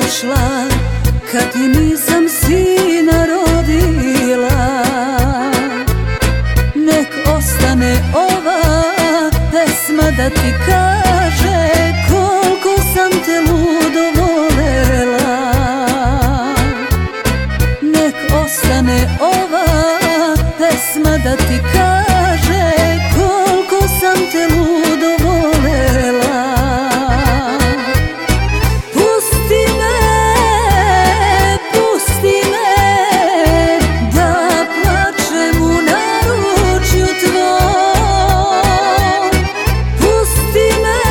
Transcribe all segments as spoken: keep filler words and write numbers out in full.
otišla kad ti nisam sina rodila. Nek ostane ova pesma da ti kaže koliko sam te ludo volela. Nek ostane ova pesma da ti kaže koliko sam te ludo volela. Pusti me, pusti me da plačem u naručju tvom. Pusti me,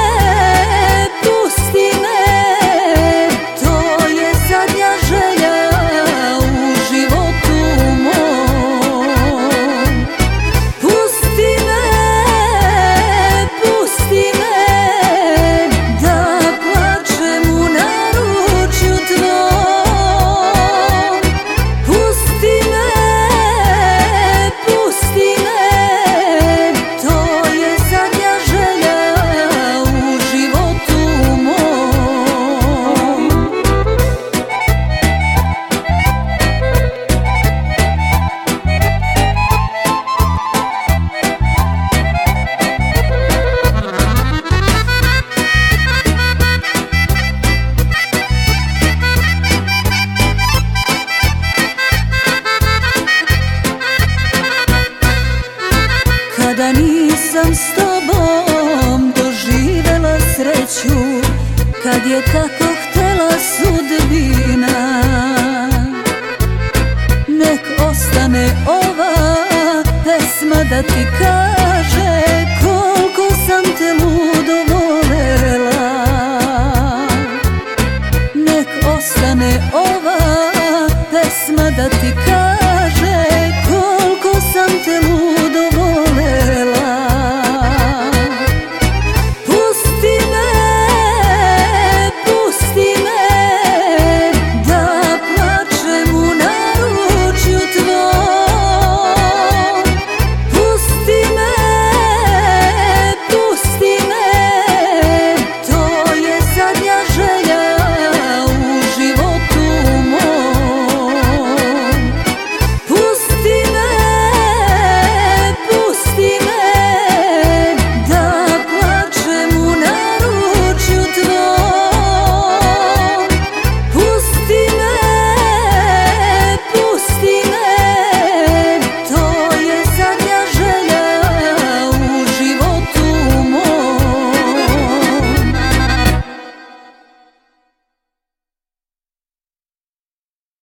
pusti me, to je zadnja želja u životu mom. Pusti me, pusti me da plačem u naručju tvom. Pusti me, pusti me, to je zadnja želja u životu mom. Kada nisam s tobom doživela sreću, kad je tako htela sudbina, nek ostane ova pesma da ti kaže koliko sam te ludo volela. Nek ostane ova pesma da ti kaže